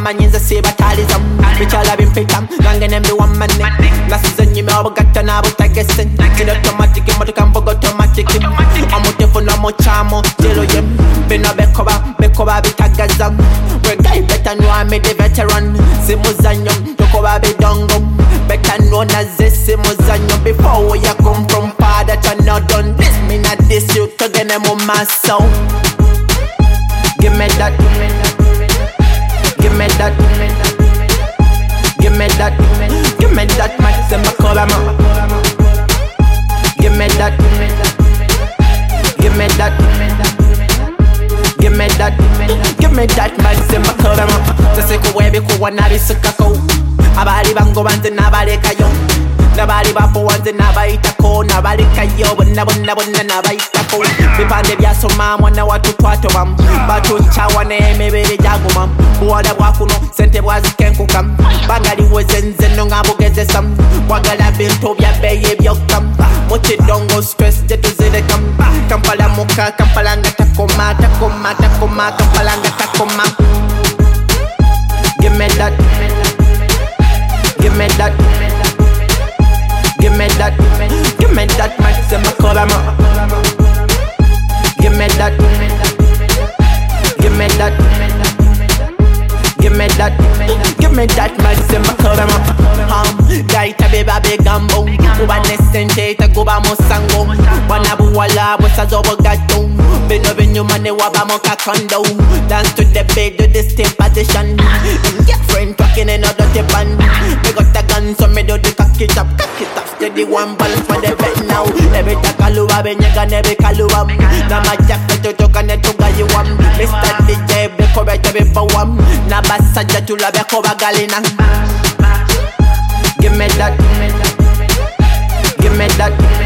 bamanyiza si bataliza Bichala bimpita Nangene mbi wamane Nasizo nyime obugata na butagese Kino automatic motoka mbogo automatic Amutefu no mochamo Jelo yem Bino bekoba bitagaza Regai better know I'm the veteran Simuzanyo Tokoba bidongo Better know na zesi muzanyo Before where you come from Pa that you not done this Me not this you Togene mo maso Give me that Give me that Give me that Give me that Max and Macolama Give me that Give me that Give me that Give me that Max and Macolama Tase kuwebe kuwa nabisukako Abali bango banze nabalekayo Nabali bapo wanze nabaitako Nabalekayo bonna nabaitako Bipande byasoma mwana watu twatobam Batu nchawa n'emibiri gyagumam Buwala bwakuno sente bwazikenkuka Bangali wezenze no ngabugezesam Wagala bintu byabeyi byokam Mukidongo stress jetuzirikam Kampala muka Kampala nga takoma Kampala nga takoma Give me that Give me that Give me that Give me that Max and Macolama Give me that Give me that Give me that Give me that Max and Macolama Daita beba begambo Kuba nesente takuba mosango Wanabuwala bosazobo gato Bino binyumane wabamo kakondo Dance to the beat, do the same position Get friend talking in a dirty band Me got a gun so me do the cock it up Steady one balance for the bet now Every takaluwa benyega nebe kaluwa Na majak to toka netuga yuwam Mr. DJ beko bete befawam Na basa jatula beko bagalina Give me that Give me that